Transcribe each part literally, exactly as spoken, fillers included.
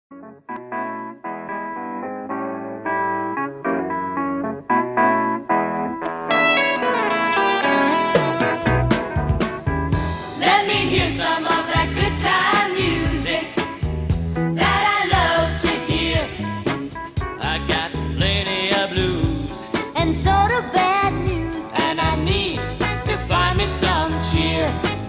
Let me hear some of that good time music that I love to hear. I got plenty of blues And sort of bad news, and I need to find me some cheer.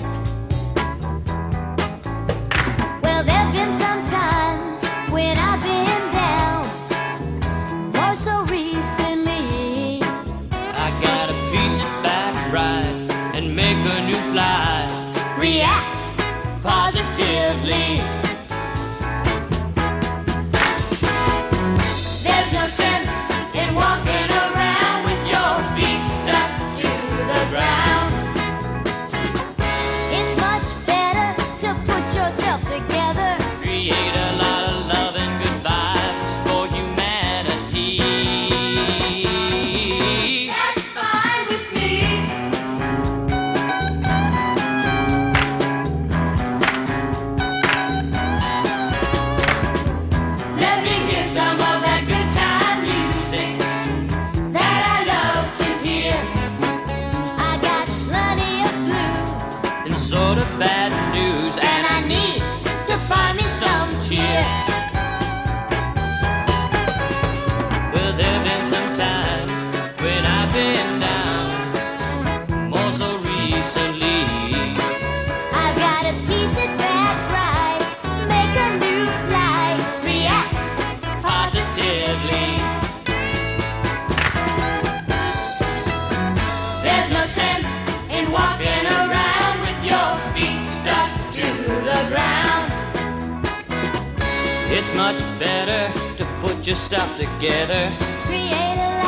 well, there've been some times when I've been down, more so recently. I gotta piece it back right and make a new fly. React positively. There's no sense in walking around with your feet stuck to the ground. It's much better to put yourself together. Create a lot of love and good vibes for humanity. That's fine with me. Let me hear some of that good time music that I love to hear. I got plenty of blues, And sort of bad news, and I need to find me some cheer. well, there've been some times when I've been down, more so recently. I've got to piece it back right, make a new flight, react positively. There's no sense in walking around with your feet stuck to the ground. It's much better to put your stuff together. Create a